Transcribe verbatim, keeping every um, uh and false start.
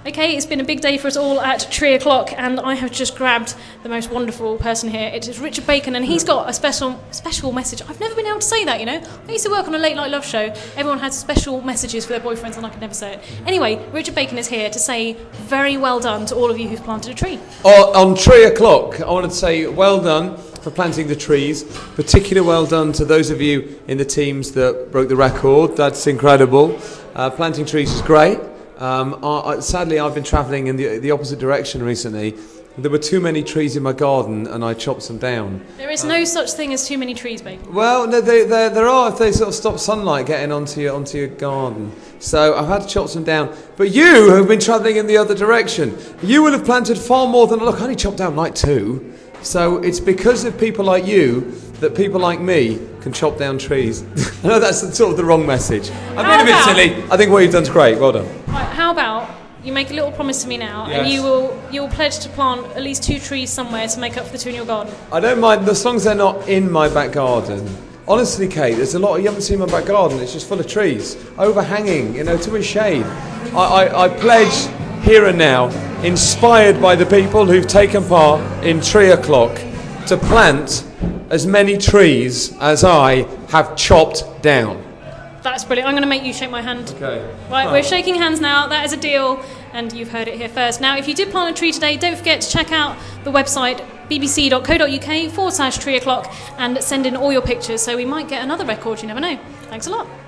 Okay, it's been a big day for us all at Tree O'Clock, and I have just grabbed the most wonderful person here. It is Richard Bacon, and he's got a special special message. I've never been able to say that, you know. I used to work on a late night love show. Everyone had special messages for their boyfriends, and I could never say it. Anyway, Richard Bacon is here to say very well done to all of you who've planted a tree. Oh, on Tree O'Clock, I wanted to say well done for planting the trees. Particularly well done to those of you in the teams that broke the record. That's incredible. Uh, planting trees is great. Um, I, I, sadly, I've been travelling in the, the opposite direction recently. There were too many trees in my garden, and I chopped them down. There is no such thing as too many trees, babe. Well, no, they, they, there are if they sort of stop sunlight getting onto your onto your garden. So I've had to chop them down. But you have been travelling in the other direction. You will have planted far more than look. I only chopped down like two. So it's because of people like you that people like me can chop down trees. I know that's sort of the wrong message. I'm being a bit silly. I think what you've done is great. Well done. Right, how about you make a little promise to me now, Yes. and you will you will pledge to plant at least two trees somewhere to make up for the two in your garden. I don't mind as long as they're not in my back garden. Honestly, Kate, there's a lot. You haven't seen my back garden. It's just full of trees, overhanging. You know, too much shade. I, I, I pledge here and now, inspired by the people who've taken part in Tree O'Clock, to plant as many trees as I have chopped down. That's brilliant. I'm going to make you shake my hand. Okay. Right, we're shaking hands now. That is a deal, and you've heard it here first. Now, if you did plant a tree today, don't forget to check out the website bbc.co.uk forward slash tree o'clock and send in all your pictures, so we might get another record. You never know. Thanks a lot.